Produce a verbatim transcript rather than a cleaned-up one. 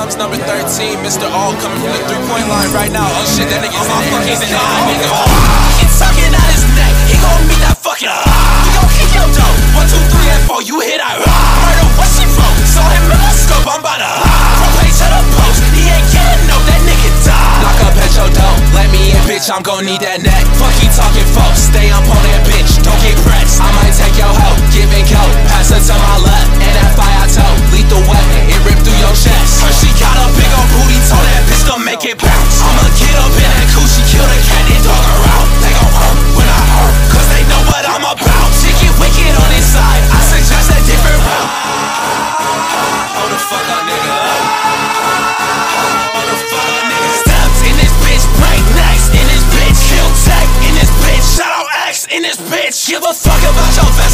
comes number thirteen, Mister All coming from the three-point line right now. Oh shit, that nigga's in there. He's in there. He's talking out his neck. He gon' meet that fucking. We gon' kick your dough. One, two, three, and four. You hit that. Murder, what she wrote. Saw him in my scope. I'm about to. Front page to the post. He ain't getting no. That nigga died. Lock up at your door. Let me in, bitch. I'm gon' need that neck. Fuck you talking, folks. Stay up on that bitch. Don't get pressed. I might take your hoe. Give and go. Pass her to my left. And that fire toe. Lethal weapon. It ripped through your chest. First she got a big ol' booty. Told that bitch to make it bounce. I'ma get up in that coochie. Kill the cat and dog her out. They gon' hurt when I hurt. Cause they know what I'm about. Shit get wicked on this side. I suggest a different route. Hold the fuck up, nigga. Hold the fuck up, nigga. Steps in this bitch. Break necks in this bitch. Kill tech in this bitch. Shout out X in this bitch. Give a fuck about your vest.